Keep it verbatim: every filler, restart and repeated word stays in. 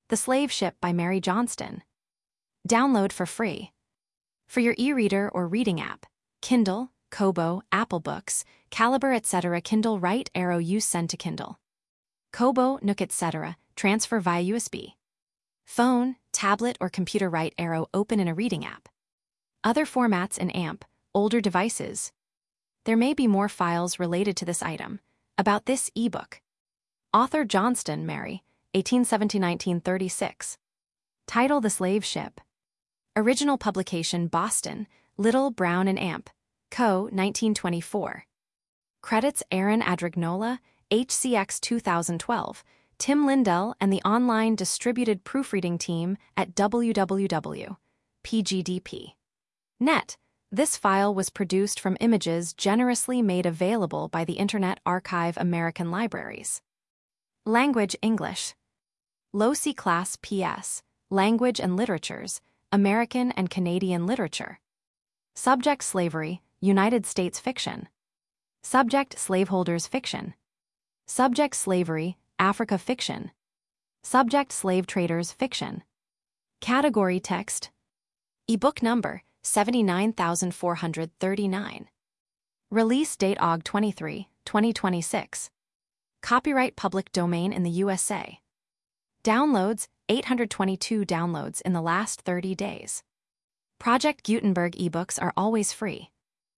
The Slave Ship by Mary Johnston. Download for free. For your e-reader or reading app, Kindle, Kobo, Apple Books, Calibre, et cetera. Kindle Write Arrow Use Send to Kindle. Kobo, Nook, et cetera. Transfer via U S B. Phone, tablet, or computer. Write Arrow open in a reading app. Other formats in A M P, older devices. There may be more files related to this item. About this ebook. Author Johnston, Mary, eighteen seventy to nineteen thirty-six. Title: The Slave Ship. Original publication: Boston, Little, Brown and Amp, Co., nineteen twenty-four. Credits: Aaron Adrignola, H C X two thousand twelve, Tim Lindell and the online distributed proofreading team at w w w dot p g d p dot net. This file was produced from images generously made available by the Internet Archive American Libraries. Language: English. Low C Class P S. Language and Literatures, American and Canadian Literature. Subject: Slavery, United States Fiction. Subject: Slaveholders Fiction. Subject: Slavery, Africa Fiction. Subject: Slave Traders Fiction. Category: Text. Ebook number: seventy-nine thousand four hundred thirty-nine. Release date: August twenty-third, twenty twenty-six. Copyright public domain in the U S A. Downloads: eight hundred twenty-two downloads in the last thirty days. Project Gutenberg ebooks are always free.